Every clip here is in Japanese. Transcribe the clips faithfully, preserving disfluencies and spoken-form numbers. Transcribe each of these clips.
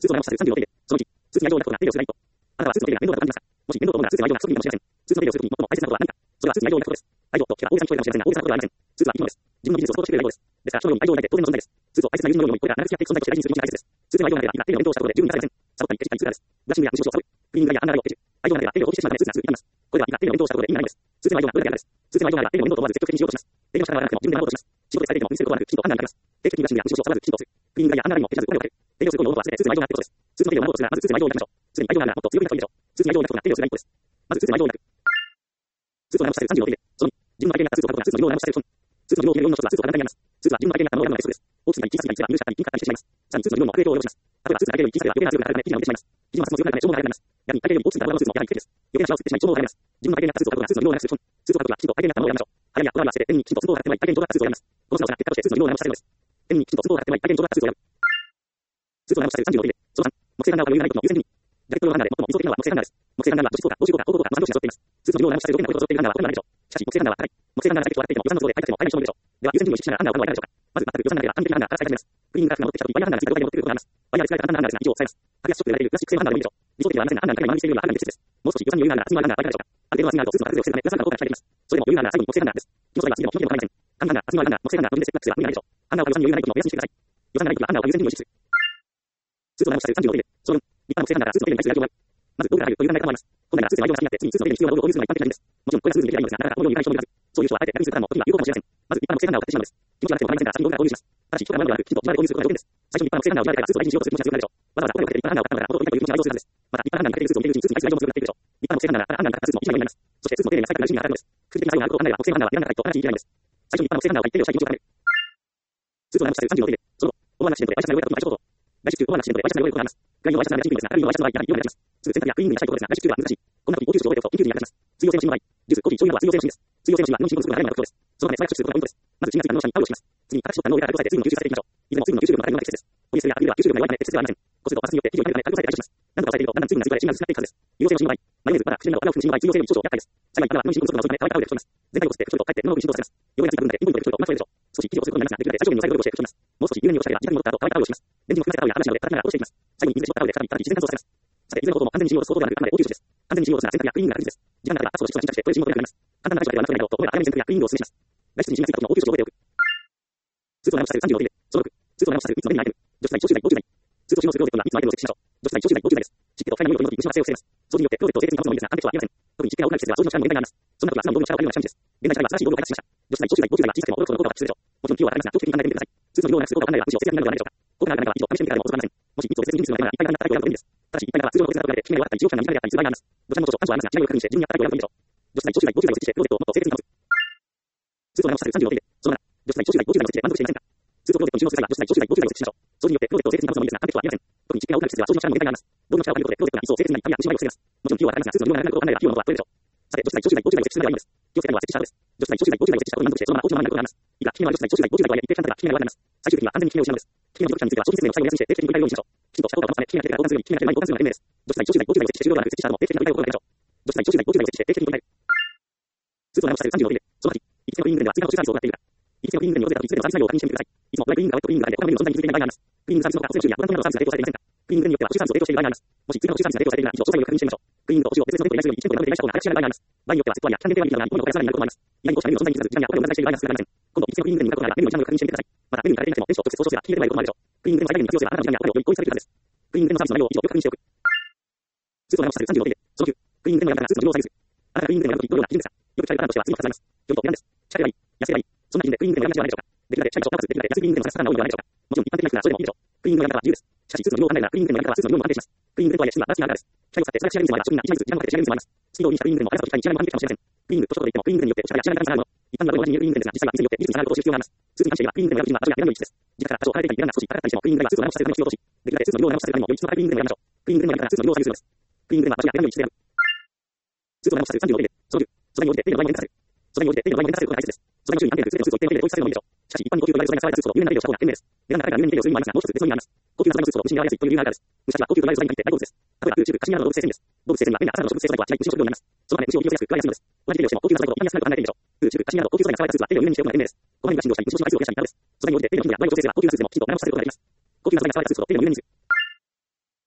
スーツの内容を指すさんじゅうの定例。そのいち、スーツに愛情を抱くことが定例をする第一歩。あなたはスーツの定例が面倒だと感じますか？もし面倒と思うならスーツの愛情が不足にかもしれません。スーツの定例をするときに最も大切なことは何か。それはスーツに愛情を抱くことです。愛情と聞けば大げさに聞こえるかもしれませんが、大げさなことではありません。スーツは生き物です。自分の技術をsupportしてくれる愛情です。ですから、所有に愛情を抱いて当然の存在です。スーツを大切な友人のようにこれから長く付き合っていく存在として大事にすることが大切です。スーツの愛情がなければ、今、定例の勉強をしたことで十分になされません。サボったり、ケチったりするからです。ブラッシングや虫をサボる。クリーニングやアンダーラインをケチる。愛情がなければ、定例を放棄してしまうため、スーツがすぐ傷みます。これでは、今、定例の勉強をしたことで意味がないのです。スーツの愛情が無駄であるからです。スーツの愛情がなければ、定例の面倒と思わず積極的にしようとします。定例の仕方が悪くても自分で守ろうとします。仕事でされていても気にすることはなく、きちんと判断ができます。定期的にブラッシングや虫をサボらずきちんとする。クリーニングやアンダーラインをケチらず、我をかける。定例をすることを思うと忘れて、スーツの愛情があってことです。スーツの定例を守ろうとするなら、まずスーツの愛情を抱きましょう。すでに愛情があるならもっと強くなった方がいいでしょう。スーツに愛情を抱くことが定例をする第一歩です。まずスーツの愛情を抱く。スーツの内容を指すさんじゅうの定例。そのに、自分の体験になったスーツを書くことがスーツの理由を指すされる本。スーツの理由を決める要因の一つはスーツを簡単にやります。スーツは自分の体験になったものをやるのがベストです。大きな一気にさせたり、小さな一気に買ったりしてしまいます。さらにスーツの理由も悪影響を及ぼします。例えばスーツが体験より小さければ余計な圧力がかかるため、生地が伸びてしまいます。生地の圧も強くなるため、消耗が早くなります。逆に体験より大きいから上のスーツもやはり危険です。余計なシワを吸ってしまい、消耗が早くなります。自分の体験になったスーツを書くことがスーツの理由をなくす本。スーツを書くときはきちんと体験になったものをやりましょう。腹やこだわりは捨てて、手にきちんと都合があってもいい体験に上手なスーツをやります。この素直さが結果としてスーツの理由を直されるのです。手にきちんと都合があってもいい体験に上手なスーツをやる。スーツを直されるさんじゅうの定例。そのさん、木星ランナーは余裕がないことの優先順位。ジャケット用ランナーで最も理想的なのは木星ランナーです。木星ランナーは女子効果、高重効果、高効果のさんどうしが揃っています。スーツの理由を直されるロケのことを揃っているランナーはこれまででしょう。しかし、木星ランナーは高い。木星ランナーがジャケットを洗っていても予算の都合で快適でも快適な勝負でしょう。では、優先順位を意識しながらランナーを買うのはいかがでしょうか。まず、全く予算がなければ完璧なランナーから使い始めます。クリーニングが戻ってきたとき、ワイヤーランナーについて了解を持ってくることがあります。ワイヤーで使えた簡単なランナーですが、以上を伝えます。格安ショップで売られているプラスチック製のランナーでもいいでしょう。理想的ではありませんが、ランナーにかなり回りしているような判断に適切です。もう少し予算に余裕があるなら、次のランナーはいかがでしょうか。ある程度は次のあるとスーツの価格を防ぐため、予算が効果が期待できます。それでも余裕があるなら最後に木星ランナーです。気持ちが次でも気持ちでも構いません。簡単なランナー、次のランナー、木星ランナー、無理です。ラックスが無理ないでしょう。ランナーを買う予算に余裕がないこともお休みしてください。予算がないときはランナーを買う優先順位を意識する。スーツを直されるさんじゅうの定例。そのよん、立派な木星ランナーがスーツの定例に対する愛情がある。まず、どうであるという問題が構います。本来ならスーツの愛情が好きになって、次にスーツの定例に必要な労働を有するのが一般的な理由です。もちろん、これがスーツにできればいいのですが、なかなかこのように解消できず、そういう人はあえて逆にするパターンも時には有効かもしれません。まず、立派な木星ランナーを買ってしまうのです。気持ちがなくても構いませんが、先に道具が購入します。ただし、人が物ではなく、きちんと自腹で購入することが条件です。最初に立派な木星ランナーを売られたらスーツを大事にしようとする気持ちが強くなるでしょう。わざわざ声をかけて立派なランナーを買ったのから、元々いいという気持ちが愛情するはずです。また、立派なランナーにかけているスーツを見ているうちにスーツに愛情も強くなっているでしょう。立派な木星ランナーからランナーにかかったスーツも一枚になります。そしてスーツの定例に最高なる趣味が当たるのです。空気的な作用があることを考えれば、木星ランナーは選んだ回と同じ意味合いです。最初に立派な木星ランナーを買い、定例をしたい気持ちを高める。スーツを直されるさんじゅうの定例。その後、思わぬアクシデントで愛車が汚れた時の愛車行動。外出中、思わぬアクシデントで愛車が汚れることがあります。外の愛車がシンプルですが、外の愛車の場合、やはり色が目立ちます。すぐ洗濯やクリーニングにしたいことですが、外出中は難しい。こんな時、高級酒を覚えておくと緊急時に役立ちます。水溶性の芯の場合、ジュース、コーヒー、醤油などは水溶性の芯です。水溶性の芯は日本進行することが誰もが特徴です。そのため、素早く処置することがポイントです。まず、芯がついた布の下にパウをします。次に、形食感の上から軽く押さえて水分を吸収させていきましょう。いずれも水分の吸収量の加減が適切です。ポリエステルやアクリルは吸収量が弱いため適切ではありません。こすると摩擦によって生地を痛めるため軽く押さえて解消します。何度か押さえているとだんだん水分がついたり芯が薄くなっていくはずです。有用性の芯の場合、マヨネーズ、バター、口紅など油を含む芯の場合、水溶性の少々厄介です。最後に油は布に浸透することが遅いため乾いたタオルで拭き取ります。全体をこすって拭き取るとかえって布の上に浸透させます。汚れがついた部分だけピンポイントで拭き取るとうまく取れるでしょう。少し生地をこすることになりますが、できるだけ最小限に抑える努力をして拭き取ります。もう少し牛乳に落としたりは自宅に戻った後乾いたタオルをします。レンジに含ませたタオルや嵐などで叩きながら落としていきます。最後に水で絞ったタオルで再び再び自然乾燥させます。さて、いずれの方法も完全に芯を落とすことではなく、あくまで応急処置です。完全に芯を落とすなら洗濯やクリーニングが確実です。時間があれば、朝としては新着して、これ芯を取れなくなります。簡単な対処ではなくてないと、思えば早めに洗濯やクリーニングをお勧めします。外出に芯がついた時の応急処置を覚えておく。スーツを直されるさんじゅうの定例。そのろく、スーツを直されるいつも目にアイテム。女子大、長州大、高級大。スーツを収納するクローゼットにはいつもアイテムを設置しましょう。女子大、長州大、高級大です。湿気と不快な匂いを取り除き、虫の発生を防げます。掃除によってクローゼットを清潔に保つのもいいですが、完璧とは言いません。特に湿気が多くなる季節では掃除の力にも限界があります。そんな時は素直に道具のシャワーを借りるのが近道です。現代社会は新しい道具を開発しました。女子大、長州大、高級大は小さくても驚くほどの効果を発揮するでしょう。もちろん費用は高いですが、長期的に考えてみてください。スーツの量をなくす効果を考えれば、むしろ節約になるのではないでしょうか。効果があるならば以上試してみてからでも遅くありません。もし密を別にするのであれば、いっぱいになったら選ぶといいです。ただし、いっぱいなら通常の別なと比べて、機能が悪かったり、地獄者の見た目であったりする場合があります。どちらも当初、感情はありますが、違いを確認して、自分に合ったタイプを選ぶといいでしょう。女子大、長州大、高級大を設置して、クローゼットをもっと清潔に保つ。スーツを直されるさんじゅうの定例。そのなな、女子大、長州大、高級大を設置して満足していませんか。スーツをクローゼットに収納する際は、女子大、長州大、高級大を設置しましょう。掃除によってクローゼットを清潔に保つのもいいですが、完璧とは言いません。特に湿気が多くなる季節では掃除の力にも限界があります。道具の力を借りることで、クローゼットが一層清潔になり、痛みや虫歯を防げます。もちろん費用はかかりますが、スーツの量がなくなることを考えれば費用の方が取れるでしょう。さて、女子大、長州大、高級大を設置するのがいいのです。気をつけたのは設置した後です。女子大、長州大、高級大を設置した後に満足して、そのまま放置のままになることがあります。いくら効き目のある女子大、長州大、高級大とはいえ、一定負担が効き目が悪くなります。最終的には完全に効き目を失うのです。効き目の持続期間については、消費説明を最後にお休みして、定期的に振り返るようにしましょう。きちんとした効果を持つため、効き目が切れから交換するように、効き目が切れる前に交換するのが賢明です。女子大、長州大、高級大を設置して終了ではなく、設置した後も定期的に振り返ることができるでしょう。女子大、長州大、高級大を設置して定期的に振り返る。スーツを直されるさんじゅうの定例。そのはち、行きつけのクリーニング店では次の特殊サービスを行っているか。行きつけのクリーニング店に訪れた時、すべてのサービス内容を確認してみてください。いつもドライクリーニングがウェットクリーニングがあって、他のメニューの存在に気づいていない場合があります。クリーニングサービスの他、補正中や保管等のサービスが提供されていませんか。クリーニング店によっては特殊サービスを提供している場合があります。もし追加の特殊サービスが提供されているなら、以上詳細を確認してみましょう。クリーニングと補充を別々のデータに内するようにいち店舗でまとめていないした方が早く仕上がる場合があります。場合によってはセット割や期間限定割引などが日本のお金さらになることもあります。意外にこうしたメニューの存在に気づかず、時間やお金を無駄にしている場合が少なくありません。今度、行きつけのクリーニング店に向かうことなら、メニューの一覧を確認してみてください。また、メニューに書かれていなくても、店主と直接交渉すれば気に入ればいいこともあるでしょう。クリーニング店の最大限に活用すれば、あなたの時間やお金をより効率化できるはずです。クリーニング店のサービスの内容を以上よく確認しておく。スーツを直されるさんじゅうの定例。そのきゅう、クリーニング店のやり方がスーツの量を下げる。あなたがクリーニング店のやるとき、どのような基準ですか。よく聞かれるパターンとしては次のふたつあります。よりと値段です。近ければいい。安ければいい。そんな基準でクリーニング店を選ぶ必要はないでしょうか。できるだけ近い場所、なおかつできるだけ安いクリーニング店を探すパターンが多いのではないでしょうか。もちろん一般的な人ならそれでもいいでしょう。クリーニングのやり方は自由です。しかし、スーツの量を考えるならクリーニング店のやり方はスーツの量も安定します。クリーニング店とはいえ、質は新しいやり方です。機械を使って素早く仕上げる店もあれば、職人がいちまいずつ時間をかけて仕上げる店もあります。スピードを意識したクリーニング店も早さと機械に仕上げるのも反撃かもしれません。クリーニングと一言で言っても、クリーニング店によってお力や仕上げ方が違うもの。一般的な同じに言えるクリーニング店ですが、実際は店によって技術に差があることを知る必要があります。スーツに関して言えば、クリーニング店を選ぶ基準は場所や値段の一致です。時価から多少離れていたり、値段が少し高かったりしても、クリーニング店はスーツを直させるための必要とし、できるだけスーツの量を直させるためにも、より質の高いクリーニング店を選びましょう。クリーニング店のやり方がスーツの量を下げるのです。クリーニング店は場所や値段の一致である。スーツを直させるさんじゅうの定例。そのじゅう、素材に応じて定義の場合に変化される。素材に応じて定義の場合に変化されることが大切です。素材の種類に安定する全てのスーツを一定の定義で統一されるのもいいでしょう。しかし、一般に高級と言われる素材が使われたスーツと有名な定義をした方が賢明です。値段が高いから有名に定義をする意味もありますが、もう一つ別の意味があります。高級な素材のスーツと虫に合われやすいという理由があるからです。虫たちは高級と言われる素材に限って大好物です。例えば、空中、カシミヤなどの動物性繊維です。動物性繊維は便利な朝の植物性素材とは違い、虫を食料になります。そのため虫を利用しやすく食われやすいのです。同じ定義をしても高級な素材ほど傷みやすくなると考えていいでしょう。空中、カシミヤなど高級素材が使われたスーツは定義を有名にしておくのが賢明です。この辺が振動したり、虫を支配するを増やしたり、素材に応じて定義の頻度や度合いを調整すれば高級なスーツでもきちんと長持ちさせることができます。高級な素材が使われたスーツほど定義を有名にする。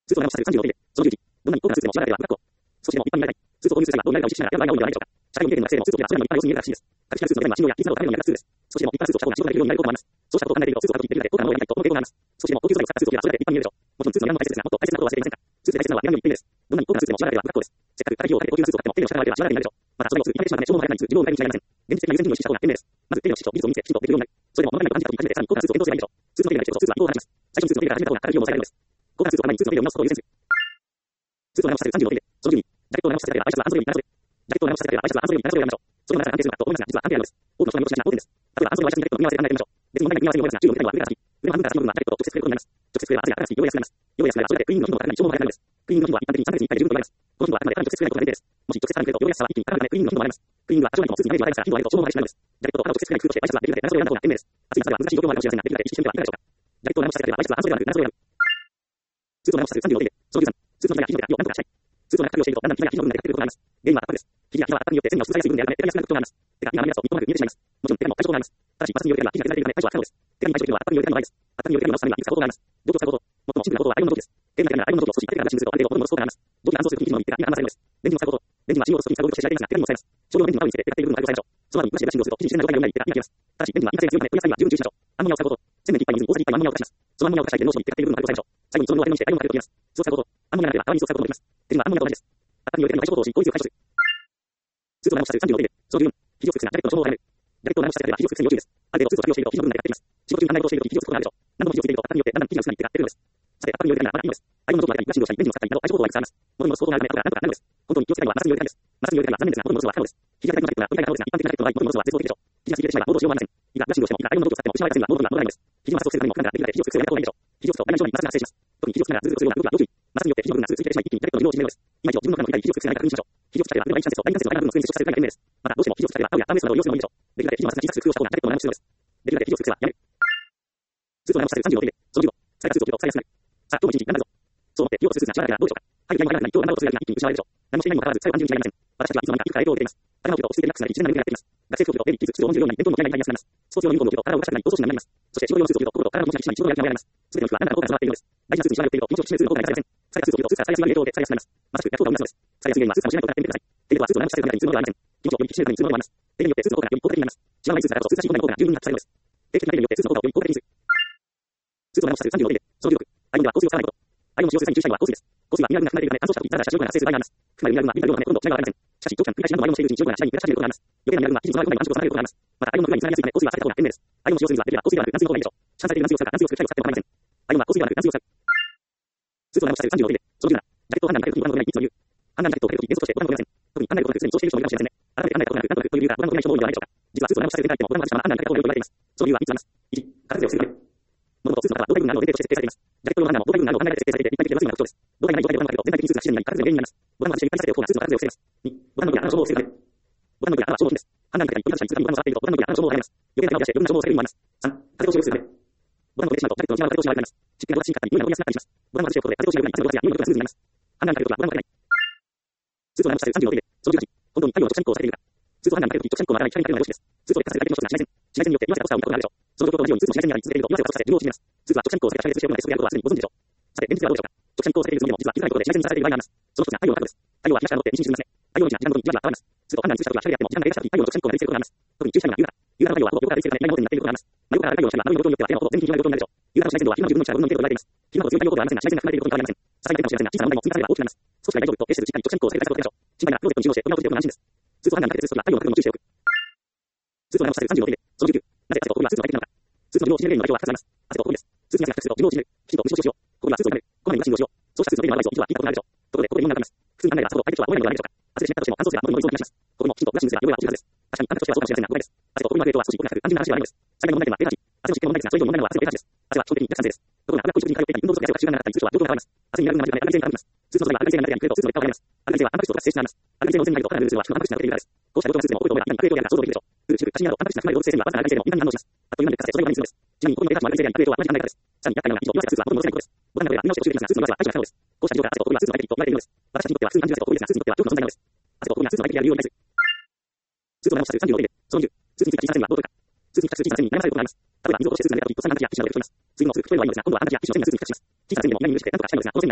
スーツを直されるさんじゅうよんページで、そのじゅうじ、どんなに高価なスーツでも支払われれば不確保。少しでも一般になりたい。スーツを購入する際はどうなるかを実施しながら、どうなるかを意識しながらをしないでしょうか。社会を見ているのは生のスーツを着ているのは一般様子に見えるらしいです。各種スーツのデザインは信用や技術などを高めるのに役立つツールです。少しでも一般スーツを着た方が仕事ができるようになることもあります。そうしたことを考えていると、スーツを買うとき、できるだけ高価なものを選びたいと思う傾向があります。少しでも高級素材を使ったスーツを着ればそれだけ一般に見えるでしょう。もちろんスーツの値段も大切ですが、もっと大切なことを忘れていませんか。スーツで大切なのは値段より一品目です。どんなに高価なスーツでも支払われれば不確保です。せっかく高い費用をかけて高級なスーツを買っても手にを支払われれば支払われていないでしょう。またそれをスーツに買ってしまうため消耗も早くなりつつ自分を奪いにしないません。現実的な優先順位を意識した方が賢明です。まず手入れをし、技術を見て、きちんとできるようになる。それでも物足りないと感じたとき、初めてさらに高価なスーツを検討すればいいでしょう。スーツの手入れができるとスーツは移動を始めます。最初にスーツの手入れから始めた方が高い費用も抑えられるのです。高価なスーツを買う前にスーツの手入れを見直すことを優先する。スーツを直させるさんじゅうよんページで、そのじゅうに、ジャケットを直させたければワイシャツは半袖より長袖。ジャケットを直させたければワイシャツは半袖より長袖を選びましょう。それを長さが安定するかと思いますが、実は関係あるのです。多くの人が見落としがちな盲点です。例えば半袖のワイシャツにジャケットの組み合わせで考えてみましょう。別に問題なく組み合わせに思いますが、中国の人は腕が厚い。腕の半分から厚い部分はジャケットと直接触れることになります。直接触れる汗が汗が汗に汚れやすくなります。汚れやすくなればそれでクリーニングの機能が高いのに消耗が早くなるのです。クリーニングの頻度は一般的にさんかげつにいっかいで十分と言われます。この頻度はあくまでかなり直接触れないことが前提です。もし直接触れると汚れやすさは一気に高くなるためクリーニングの頻度も上がります。クリーニングは多少なりともスーツにダメージを与えますが、頻度を上げると消耗が激しくなるのです。ジャケットと肌を直接触れない工夫としてワイシャツはできるだけ長袖を選んだ方が賢明です。暑い夏では難しい状況もあるかもしれませんが、できるだけ意識してみてはいかがでしょうか。ジャケットを直させたければワイシャツは半袖ではなく長袖を選ぶ。スーツを直させるさんじゅうよんページで、そのじゅうさん、スーツの生地が生地の手がを何とかしたい。スーツを長く着用していると、だんだん生地が生地の部分でかけることがあります。原因は圧迫です。生地やひは圧迫によって線が薄くされやすい部分であるため、手が安くなることがあります。手が今のやつと密度が見えてしまいます。もちろん手がも対処法があります。ただし、摩擦による手が生地が削られているため対処は不可能です。手がに対処できるのは圧迫による手がないです。圧迫による手が直すためにはいくつか方法があります。どうぞ使うこと。最もシンプルな方法はアイロンの時です。手が痛いならアイロンの時を少し痛いから安心するとある程度ほとんどのストーがあります。土器が乾燥すると生地の手が離されるのです。ベンジンを使うこと。ベンジンは使用を少し使うこととして知られていますが、手がにも使えます。少量のベンジンを合うにつれて手がっている部分をある程度抑えましょう。その後にブラシでブラッシングをすると生地に自然な状態になり手が磨けます。ただし、ベンジンは引火性が強いため、取りやすいのは十分注意しましょう。アンモニアを使うこと。洗面にいっぱいの水に大さじいっぱいのアンモニアを溶かします。そのアンモニアを溶かしたいでローションに手がっている部分をある程度抑えましょう。最後にその上を当てにしてアイロンをかけるときます。水を使うこと。アンモニアなければ泡水を使うこともできます。手にはアンモニアと同じです。圧迫による手の対処法とし、効率よく対処する。スーツを直させるさんじゅうよんページで、そのじゅうよん、生地を作るなジャケットの消耗を早める。ジャケットを直させたければ生地を作る要注意です。ある程度スーツを着用していると生地の部分だけがっています。仕事中にあんなことをしていると生地を作ることがあるでしょう。何度も生地をついていると圧迫によってだんだん生地が薄くなり手がってくるのです。さて、圧迫による手がまだいいのです。アイロンの時は誰かにブラシングをしたり、ベンジンを使ったりなど対処法をいくつかあります。元に戻す方法があるため、後から何とかなるのです。本当に気をつけたいのは摩擦による手がです。摩擦による手が残念ですが、元に戻すのは不可能です。生地が痛いのジャケットが取りたいな方ですが、一般的なジャケットの場合、元に戻すのは絶望的でしょう。生地がついてしまえば戻すしようがありません。いくらブラシングをしても、いくらアイロンの時を使っても失敗がせんが、元には戻らないのです。生地の摩擦を防ぐためにも普段からできるだけ生地を作るようになった方がいいでしょう。生地を作ると大なり小なり摩擦が発生します。特に生地を作るならズルズルするような動きは要注意。摩擦によって生地の部分がすぐついてしまい、一気にジャケットの寿命を縮めるのです。今一度自分の中の理解で生地を作るないか確認しましょう。生地を作ったければ腕の一節と大関節の間の部分をすでに接触されるくらいが賢明です。また、どうしても生地を作ったければタオルやアームレストなどを利用するのもいいでしょう。できるだけ生地の摩擦が小さく工夫をした方がジャケットの長持ちするのです。できるだけ生地を作るはやめる。スーツを直させるさんじゅうよんページで、そのじゅうご、使いたスーツを着ると使いやすくなる。さあ、今日も一日何だぞ。そう思って、費用とするスーツがしばらくからどうでしょうか。はい、何もなくなり、今日何だろうとするだけが一気に失われるでしょう。何もしていないにもかかわらず、最後単純に違いません。私たちはいつの間にかいくら影響を受けています。頭を切ると落ち着いてリラックスなり、自然なレベルになっています。学生服を着ると便利、傷、靴を重んじるようになり、伝統の嫌いになりやすくなります。スポーツ用のユニフォームを着ると体を動かしたくなり、闘争心になります。そして仕事用のスーツを着ると心と体の動きが一緒に仕事をやる気が得られます。すべての服は何らかの効果が備わっているのです。大事なスーツに縛られていると気持ちを引き締める効果が得られません。使いたスーツを着るとスーツが使いやすい影響を受けて使いやすくなります。まさしく逆効果を生み出すのです。使いやすい原因はスーツかもしれないと考えてみてください。手入れはスーツを長くさせるために通のではありません。気持ちをより引き締めるために通のではあります。手によってスーツの効果がより効果的になります。違うスーツだからこそスーツらしい効果が十分に発揮されるのです。定期的な手入れによってスーツの効果をより効果的にする。スーツを長くさせるさんじゅうよんページで、そのじゅうろく、アイロンでは香水を使わないこと。アイロンの使用する際に注意したいのは香水です。香水はミネラル分が含まれているため乾燥した時、体が車状況が発生する場合があります。含まれるミネラル分はビタミンがないことと違いがありません。しかし、長期間繰り返し何度もアイロンをしているうちに使用が下に目立ち始めることがあります。余計なミネラル分は生地のその部分に満足を収めることがあります。また、アイロンの負荷につながりやすいため、香水は避けた方が賢明です。アイロンを使用するにはできれば香水ではなく軟水の方がいいでしょう。市販されている軟水を使うか軟水を作る機械を使っても構いません。アイロンは香水ではなく軟水を使う。スーツを直させるさんじゅうよんページで、そのじゅうなな、ジャケットをハンガーにかけるときにご覧の通りないみっつの理由。ハンガーにかけると変数としてご覧の通りません。特に考えることですでにそうしている人もいるかもしれませんね。改めて考えたことなく、なんとなくという理由がご覧の通りない人も多いのではないでしょうか。実はスーツを直させていないとも、ご覧の私はハンガーにかけた方が良いと言われています。その理由はみっつあります。いち、片付けをするため。もともとスーツの型は胴体部分があるので前提として設定されています。ジャケット用のハンガーも胴体部分があるのを考えられて設定されていて、立体的で安いのが特徴です。胴体がない状態でボタンをかけると全体的にスーツが不自然になり、片付けの原因になります。ボタンを外して一般にさせておく方がスーツの片付けを防げます。に、ボタンの上に穴の消耗を防ぐため。ボタンの上に穴は消耗品です。ハンガーにかけたり、折り出したり、通過にボタンを触っていると、ボタンの上に穴の消耗が入ります。余計な穴を出して余分な消耗を防ぐ意味もあります。さん、風を使用するため。ボタンを折れてしまうと、ジャケットの内側が風をしまうようになります。湿気が漏れ進化に良いな折りやすくなったりします。ボタンを外しておくことで風をしまうようになり、圧力が強いが良いのがスーツになります。ハンガーにかけるときはボタンをかけない。スーツを直させるさんじゅうよんページで、そのじゅうはち、本当に太陽の直射日光を避けているか。スーツをハンガーにかけるとき、直射日光の当たらない光にかけるのはよしです。スーツを劣化させるだけの一つが紫外線。紫外線によって岩瀬が落ちたを見たことがあるでしょう。その状況と同じようにスーツも紫外線に当たり続けると岩瀬が落ちさせ寿命を縮めます。スーツは直射日光を避けた遮熱しておくので、それをやることはすでにご存知でしょう。さて、現実はどうでしょうか。直射日光を避けているつもりでも、実は気づかないことで紫外線にさらされている場合があります。その一つが太陽の角度です。太陽は東から昇って西に沈みますね。太陽の位置が時間ごとにじわじわ変わります。スーツをハンガーに通したときは光がやっても時間が経過したとき、太陽の直射日光が照りつけることがあります。特に中止タイムは夕方。夕方の太陽はほぼ横から照りつけるため、南方向になっていることがあります。真横からある太陽の光は南の状況によっては天のほぼ全域に広がる状況になるでしょう。夕方の紫外線度は昼間の自分の力分の程度と言われています。昼間ほど強い太陽光はありませんが、紫外線が含まれていることに変わりありません。ささやかな点かもしれませんが、小さな問題も積み重ねれば大きくなります。少しが大丈夫と決してしっかり直射日光を避ける対策を取りましょう。心配なクローゼットに収納して、こんなことでよく安心です。スーツをハンガーにかけてするときは太陽の角度に注意しておく。スーツを直させるさんじゅうよんページで、そのじゅうきゅう、なぜ汗とコブはスーツの快適なのか。スーツの寿命を縮めるのにはふたつあります。汗とコブです。スーツに汗がかくすると寿命を縮める。きちんと虫をしよう。コブはスーツを舐める。こまめにブラッシングをしよう。そうしたスーツの手に悪いぞ、実は聞いたことがあるでしょう。ところで、ここで疑問があります。普通に考えればさほど快適とは思えないのではないでしょうか。汗で湿ったとしても乾燥すれば喉のノイズを気にします。ここもきちんとブラッシングすれば汚れは落ちるはずです。確かに感覚としてはそうかもしれませんが、誤解です。汗とコブのグレードは少し異なく、単純な話ではないのです。最大の問題点はデータ値。汗の湿気の問題ですが、それ以上の問題なのは汗のデータ値です。汗は基本的に逆算性です。ところが、脂っこい食事に通っていたり、運動不足や汗が習慣がなかったりする人は状況が変わります。汗にミネラル分がないため、アルカリ性が変わります。スーツの素材はアルカリ性が苦手であるけれど、スーツの劣化を変えます。アルカリ性はタンパク質と化成してしまいます。アルカリ性の温泉に入ると体のルールはタンパク質が溶けているからです。こうした状況がスーツでも多いと思えば、今に悪影響が想像できるでしょう。フルチューブ、カシミなどタンパク質が含まれる動物性繊維はわずかなアルカリ性でも敏感に反応します。あっという間に劣化させ、それが原因するのです。ちなみに、ここにもデータ値もアルカリ性であり、悪影響は同じ考え方です。さらに厄介なのが、以上、岩瀬がスーツは元に戻せないことです。ボタンが折れば見直しをしていますが、スーツの上は排除が可能です。こうした事情から汗とコブはスーツの快適と言われているのです。私たちにとっては普通に感じる汗とコブですが、スーツにとっては恐怖の存在なのです。汗とコブがスーツの快適である理由を理解する。スーツを直させるさんじゅうよんページで、そのにじゅう、スーツについて小さな線はどう取るか。スーツに着する小さな線に悩まされることがあります。例えば、水を落としてスーツが出たとき、とっさにハンカチやティッシュなどで拭き取ります。次の続く太いのはいいのですが、今度はハンカチやティッシュの線にスーツに着地します。小さな線でも悩みに許して何とかしたいのですが、この線が厄介。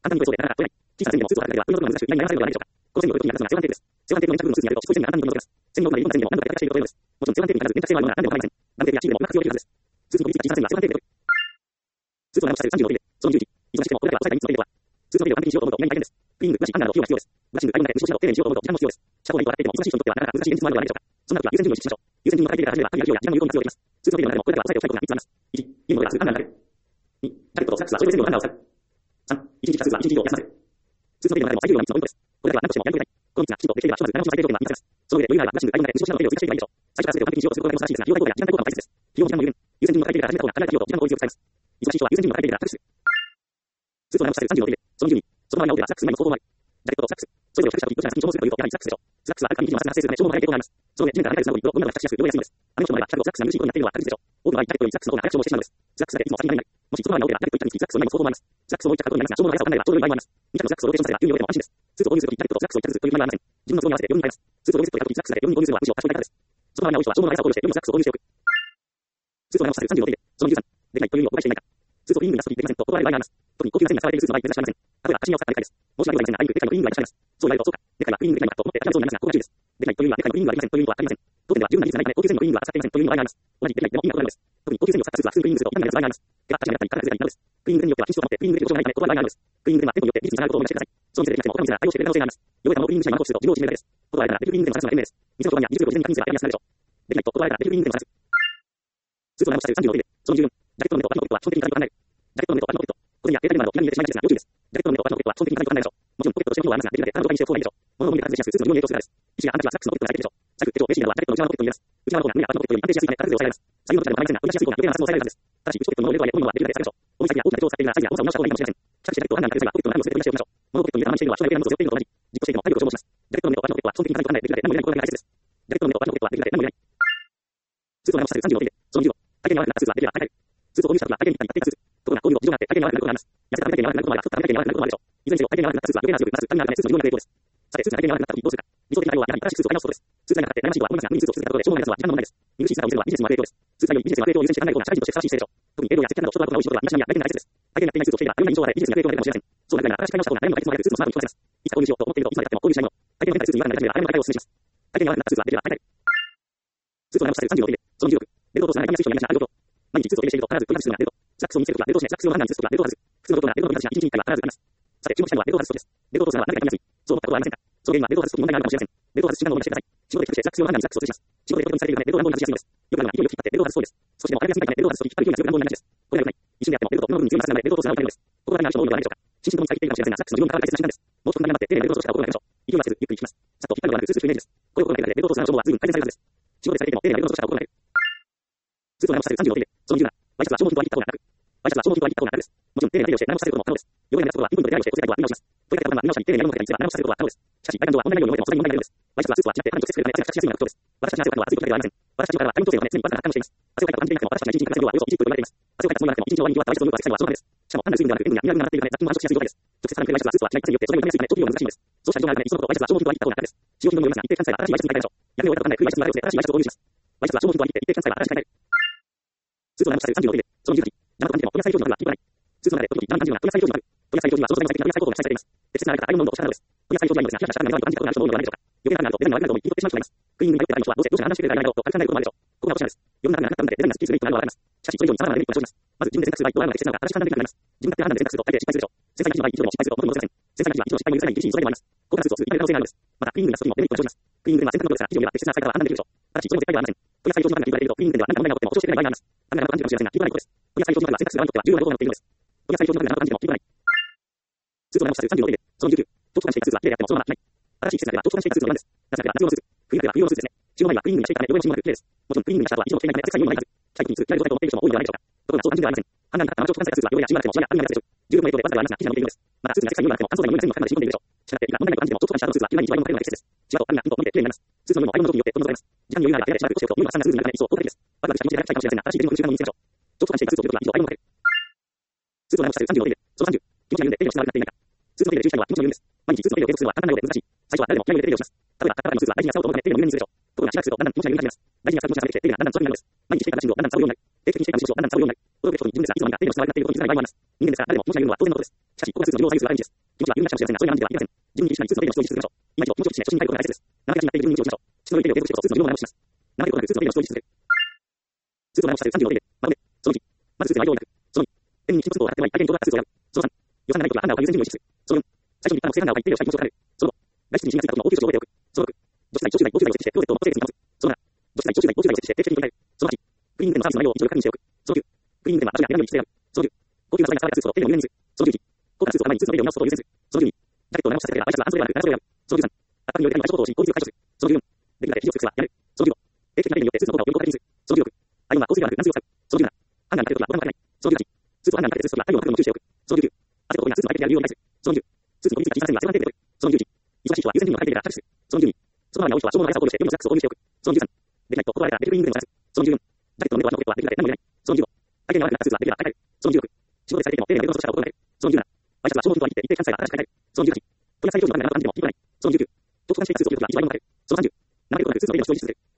簡単に言うとそうで、なかなか問えない。小さな線でもスーツを履くだけでは、運動の難しく、意外な争いをではないでしょうか。この線によると、今、セオハンテープです。セオハンテープの粘着部の数字にあると、低い線が簡単に読みます。線の奥までいろんな線でも何度かやっているということです。もちろん、セオハンテープに限らず、粘着性のあるものは何でも構いません。ラムテープやチームでもうまく使用できるはずです。スーツの技術が小さな線はセオハンテープでよい。スーツを長くしたいさんじゅうよんビート。スーツを長くしたいさんじゅうよんビートは、忙しくても、これから押さえたみっつのビートは、スーツのビートを完璧にしようと思うと、意外に大変です。クリーニング、ブラシ、ハンガーなど費用が必要です。ブラッシング、アイロンで無償しなど丁寧にしようと思うと時間も必要です。シャボンのビートを洗っていても、忙しい人にとってはなかなか難しい現実もあるのではないでしょうか。そんな時は優先順位を意識しましょう。優先順位の高いビートから始めれば、針や費用や時間の有効に活用できます。スーツのビートの中でも、これから押さえておきたいことがみっつあります。いち、いいものではスーツハンガーになる。に、ジャケットとスラックスはそれぞれ線量のハンガーを使う。さん、いちにちからスーツはいちにち以上休ませる。スーツのビートの中でも最重要なみっつのポイントです。これだけは何としてもやり遂げたい。このみっつがきちんとできていれば、ひとまずななのうちの最低条件が満たせます。その上で余裕があれば、ブラッシング、アイロンで無償しなど丁寧を追加していけばいいでしょう。最初から全てを完璧にしようとすることが難しいですが、費用対効果や時間対効果も大切です。費用も時間も有限。優先順位の高いビートから始めた方が、考えた費用と時間の効率を使います。忙しい人は優先順位の高いビートからタクシー。スーツを長くしたいさんじゅうよんビート。その順位、そのままに直ではスラックス前の方法もある。ジャケットとスラックス。それぞれを比較したとき、どちらが先に重宝するかというと、やはりスラックスでしょう。スラックスはあるかに以上の発生するため、消耗も高い傾向があります。その上、地面から離れるスナゴにゴムなどが比較しやすく、より安いのです。あの人の場合は、比較とスラックスが苦しいことになっているのは確実でしょう。多くの場合、ジャケットよりスラックスの方が早く消耗してしまうのです。スラックスだけいつも先になりない。もし外側に直れば、ジャケットといったにつき、スラックスを今の方法もあります。スラックスを置いた角度になりますが、消耗の速さを考えればちょうどいい場合もあります。に着のスラックスをローテーションさせれば、運用でも安心です。スーツを購入するとき、ジャケットとスラックスを一つずつという場合はありません。自分の都合に合わせてよんにん買います。スーツを購入するとき、スラックスだけよんにん購入するのはむしろ賢い方です。その場合に多い人は消耗の速さを考慮してよんのスラックスを購入しておく。スーツを長くさせるさんじゅうよんビート。そのじゅうさん、できないという意味を誤解していないか。スーツをクリーニングに出すときできませんと断られる場合があります。特に高級な線が使われているスーツの場合、珍しくありません。例えば、カシミヤを使った理解です。申し訳ございませんが、あいにくでかいのクリーニングがいらっしゃいます。そう言われると、そうか。でかいはクリーニングできないのかと思って諦めそうになりますが、ここが注意です。でかいという意味はでかいのクリーニングができませんという意味とはありません。当店では十分な技術がないため、高級線のクリーニングは扱っていませんという意味の場合があります。同じでかいでも意味が異なるのです。特に高級線を使ったスーツは普通にクリーニングすると痛みが出る場合があります。手が形になったり、形がずれたりなどです。クリーニングによっては禁止と思ってクリーニングできる保証がないため断る場合があるのです。クリーニングでは店舗によって技術に違うことを思い出してください。その店でできなくても他の店が対応してくれる可能性があります。汚れたものをクリーニングした今のコースと自分を縮めるだけです。断られたらできるクリーニングでも探すのが賢明です。店の評判や技術力を事前に確認すればやりやすくなるでしょう。できないと断られたらできるクリーニングでも探す。スーツを長くさせるさんじゅうよんビート。そのじゅうよん、ジャケットの目と脇のポケットは基本的に軽く離れる。ジャケットの目と脇のポケット。小銭や携帯電話など気が見えてしまいがちですが要注意です。ジャケットの目と脇のポケットは基本的に軽く離れるでしょう。もちろんポケットとしての機能はありますが、できるだけ他の状態にしておく方がいいでしょう。物を重ねて外しやすくスーツの利用に影響するからです。位置が離れはスラックスのポケットが最適でしょう。財布、手帳、名刺などはジャケットの内側のポケットに入れます。内側の方が胸や脇のポケットより安定しやすいため片手で抑えられます。左右のどちらでも構いませんが、動かしやすい方が余計な摩擦を抑えられるはずです。ただし、内ポケットの物を入れるとはいえ主にはサイズや大きさを抑えられるはずです。ただし、物を入れるとはいえ主にはできるだけ最小、大きさや大きな動作を定義したサイズや大きさを直した方がいいかもしれません。着地ジャケットをハンガーにかける際はポケットの中に入れるようにしておきましょう。物をポケットに入れたままにしている場合、相手は大きな荷物を背負っているのと同じ。自己責任を半分にするようにはしない方がいいです。自己責任を背負っているのと同じ。自己承認も配慮としているのも体力を持ちます。ジャケットの目と脇のポケットは基本的に軽く離れ、できるだけ何も入れないことが大切です。ジャケットの目と脇のポケットはできるだけ何も入れない。スーツを長くさせるさんじゅうよんビート。そのじゅうご、体験が悪くなったスーツはできれば買い替える。スーツを購入したときは体験にぴったり合っているスーツ。ところが購入後事情があって体験が悪くなることがあります。痩せた体験が悪くなることもあれば、太った体験が悪くなることもあるでしょう。いずれにせよ体験が悪くなったスーツは余計な圧力、まず痛みがあるためスーツの自分が抵抗です。さて、スーツが体験が悪くなったときどうするか。理想的な対応はやはり新しいスーツを買い直すことです。スーツがなかった悩ましいとは思いますが、無理にスーツを続けたことで消耗がないやつは時間の問題です。見苦しい姿を見せるのはビジネスに悪い影響です。スーツがよりビジネスに悪い影響を優先して考える方が社会人としてふさわしい姿勢でしょう。特に営業や接客など人と会うことが多い仕事は身だしなみや体験が大切です。体験がやっていないスーツを着ていれば余裕な印象を与えビジネスに悪い影響が出るかもしれません。そうなるなら新しい買い直した方が悩みの解決も早くスーツのスマートに聞こえます。いつか購入しようと思っているといつまでたっても購入しないもの。体験が変なスーツに違和感が出たら早めの買い替えをお勧めします。体験が悪くなったスーツはできれば買い替えをお勧めします。スーツを長くさせるさんじゅうよんビート。そのじゅうろく、ベルトとつながりっぱなしのスーツはベルトを外すときにタイヤ水晶になりがちなあること。毎日スーツを入れしていると必ず取り外しするがベルト。スラックスを身につけるときはベルトをしない。スラックスをハンガーにするときはベルトを外す。普通のことならベルトの取り外しがいちにちにいっかいは必ずあります。さて、注目したいのはベルトを外すことです。ベルトを通すのはなぜか痛みやすい。そう思ったことはありませんか。その原因はベルトを外すときに問題があるかもしれません。ベルトを外す時間を思い出してください。仕事で帰宅してスラックス用のハンガーにスラックスを通します。仕事でポケットにされているためベルトを乱暴に外しやすいのです。よくあるのは勢いよく引っ張ってベルトを外すそうです。少しでも歩きやすいためベルトを外すとき引っ張る勢いが強く乱暴になりがちです。これは良くない。一瞬であってもベルトを布の部分に強いまっすぐなのでベルトを通すのが良くないのです。心当たりのある人も多いのではないでしょうか。心身ともに最適かもしれませんが、スラックスの自分が大切な習慣です。もう少し頑張って丁寧なベルトを通した方が良いでしょう。勢いはせずゆっくりいきます。さっと引っ張るのがなくスーツというイメージです。これを心がけるだけでベルトを通すのは随分改善されるはずです。仕事でされていても丁寧なベルトを通した方が心がける。スーツを長くさせるさんじゅうよんビート。そのじゅうなな、ワイシャツは消耗品と割り切った方が楽。ワイシャツは消耗品と割り切った方が楽です。もちろん丁寧な手入れをして長くさせることも可能です。汚れが目立つことはピンポイントで手入れをして干せたいとは見直します。取り掛けたまま見直したり丁寧な色のかけたりすれば長くさせることは可能です。しかし、外観上はこんなに汚れてもそれに問題が出るんです。ワイシャツはスーツは違って肌に直接触れるため汗が着しやすいのが特徴です。私たちに汗をかくのは暑いことだけではありません。私たちの体は体温調整のため常にバランスが発汗しています。汗をかいた感じでなくても私たちの一日に欠かせる量はおよそいちリットルと言われています。汗をかいたつもりがなくても一日の終わりに弱ったワイシャツを脱ぐ汗臭いのはそのためです。しかも単なる水分ではなく塩分やミネラルが上がっているため雑菌も繁殖しやすい状態です。直接肌に触れるワイシャツはスーツは違いによってそれがよりやすいため調理が難しいのです。そうした事情があるためいっそのことワイシャツは消耗品と割り切った方が楽です。使用頻度によりますが一定期間さえは新しいワイシャツに買い替えましょう。やめ終わったとわかんない古いワイシャツに流れをして新しいワイシャツを購入します。ワイシャツは消耗品と割り切って一定期間さえは新しく買い替える。スーツを長くさせるさんじゅうよんビート。そのじゅうはち、邪魔と感じても取り扱い上手になるは気に食わない。スーツの中で時々邪魔に感じるような取り扱い上手になる。取り扱い上手にはその素材の最適な取り扱い方法が記載されています。適切な洗い方、アイロン温度をおっしゃるのです。取り扱い上手になるのですが、冷やした下から粘りと感じたことがある人も多いのではないでしょうか。余計な汗があるとデザインが悪くなると思い、気に取ってしまう人もいます。クリーニングに迷っている人はどうせどうしても判断してくれる人はどうせどうして判断してくれる人はどうせどうしてでしょう。余分な汗がなくなったのでデザインがすっきりするというのはあるわけです。ここが落ちなんです。余分な汗がなくなってデザインがすっきりするというのはあるわけです。しかし、それ以上に様々なデメリットが生じます。まず自分で選択する場合どういうことをします。まず自分で選択する場合どうやら選択するのが正しい判断できなくなります。自分が判断で選択すると大抵失敗するでしょう。繊細な生き地の場合一度でも失敗すると元に戻せません。繊細な生地は一度の失敗も許さない厳しい素材でもあります。こうしたスーツを続ける可能性があるのです。また、クリーニングに出すときもデメリットが生じます。クリーニングでは洗濯の量ですが、生地を見れば適切な使い方は判断できるでしょう。ただし、それも絶対ではありません。取り扱い上手になると言われていると、クリーニングでは何か問題が起きても保証してくれない場合があります。考え方を感じるかもしれませんが、聞いてないことです。取り扱い上手になると選択する側にとっては、洗濯する側にとっては重要なことが起きているのです。取り扱い上手になると感じても聞いてない。スーツを長くさせるさんじゅうよんビート。そのじゅうきゅう、長く感じていてもそのまましない。長期間していたスーツは綺麗であってもそのまましない。新しい季節が長期間していたスーツのようです。なぜなら夏用のスーツ、冬だけは冬用のスーツですね。使用前はクリーニングにしていたため汚れもしまうく綺麗です。もちろんクリーニングにした後は以上の危険がないため世界にもないはず。最近スーツ嫌い状態と思っている人も多いのではないでしょうか。ところがそう単純ではありません。ハンガーにかかった生長期間されたスーツは汚れや血があってもそれが網になってしまう。重力の影響でわずかではありますが生地が伸びているのです。またスーツが世界にもなくても乾燥剤が良いのになっても乾燥剤が良いのになってもかなりしみ込んでいるでしょう。しなっていいが問題なく感じても長期間した後のスーツは嫌いに弱いのが適切です。血はと網がピンと伸びて綺麗になります。スーツの上もアイロンの時によってどんどんされます。時間に余裕があれば手洗いしばらくしておくと匂いが散乱するスーツになるため一層効果的です。わざわざ気持ちで洗いたいかもしれませんが、新しいデニムの習慣を身につけましょう。長期間していたスーツを着るときは一度アイロンをかける。スーツを長くさせるさんじゅうよんビート。そのさんじゅう、気持ちが緩んで手入れをして悪くなっていないか。スーツの手入れで注意したいのは気持ちの緩みです。毎日スーツの手入れを継続するのは簡単なようで難しい。最初は誰でも気合いを入れて手入れをします。例えば、カッターのスーツは大事に扱うと思うため手入れも入念にするでしょう。ところがしばらくするとだんだん気持ちが緩み始めます。大事に扱う気持ちができて手入れがだんだん粗くなるのです。毎日していたシングをだんだん使うようになる。定期的にしていたシングをだんだん使うようになる。この上で人に自分であいつの間にか手入れをして悪くなっていることに気づかない場合もあります。人間ですから誰でも気持ちが緩むのは当然のことです。ししかし、高額スーツの量を左右する アールエムジー です。気持ちは有名な記者の幸せなランチではありません。自分に厳しいスーツの例の主張を実施しましょう。今一度、気持ちを決して初心に帰ることが大切です。生意気になっている自分に気をしましょう。質の良い例を継続してスーツの量を長持ちします。長いことなくスーツの例の主張を実施する。スーツを長持ちさせるさんじゅうの例で、まとめ、そのいち、まずスーツの愛用を抱く。そのに、ペンに一つスーツを払ってはい相手に動画スーツをやる。そのさん、予算がないときはハンガーを買い優先順位を意識する。そのよん、最初に一般の正ハンガーを買い手入れをしたい気持ちを高める。そのご、外出時に気がついたことの応急処置を覚えておく。そのろく、除湿剤、消臭剤、防臭剤を設置して、クローゼットを真っ正に直す。そのなな、除湿剤、消臭剤、防臭剤を設置して定期的に入れる。そのはち、クリーニング店のサービスの内容を一度確認しておく。そのきゅう、クリーニング店は場所や値段より規制である。そのじゅう、高級な素材が使われたスーツを丁寧に入念にする。そのじゅういち、高価なスーツを買う前にスーツのレベルを見直すことを優先する。そのじゅうに、ジャケットを長持ちさせてからワイシャツは半袖ではなく長袖である。そのじゅうさん、圧迫による痛みを解消等をし、効率よく解消する。そのじゅうよん、できるだけ肘をつくスーツはやめる。そのじゅうご、定期的な例によってスーツの効果をより効果的にする。そのじゅうろく、アイロンは香水ではなく軟水を使う。そのじゅうなな、ハンガーにかけるときはボタンをかけない。そのじゅうはち、スーツをハンガーにかけてスーツときは太陽の角度も注意しておく。そのじゅうきゅう、汗と音がスーツの相手にある理由を理解する。そのじゅう、スーツの取り付けが小さな線はセーフテープでおく。そのじゅういち、忙しい人は優先順位を高いレベルから着手する。そのじゅうに、外回りが多い人は消耗の速さを考慮して予備のスラックスを購入しておく。そのじゅうさん、できないと断られたらデリクリーニングでも出す。そのじゅうよん、ジャケットの目と足のポケットはできるだけ何も入れない。そのじゅうご、体型に合わなくなったスーツはできれば買い替える。そのじゅうろく、仕事で最低限の丁寧なベルトの装着を心がける。そのじゅうなな、ワイシャツは消耗品とは言って一定期間さえが新しく買い替える。そのじゅうはち、取り扱い上手な感じでも聞かない。そのじゅうきゅう、長期間してスーツを着るときは一番いいのが買える。そのさんじゅう、長いことなくスーツのレベルの主張を実施する。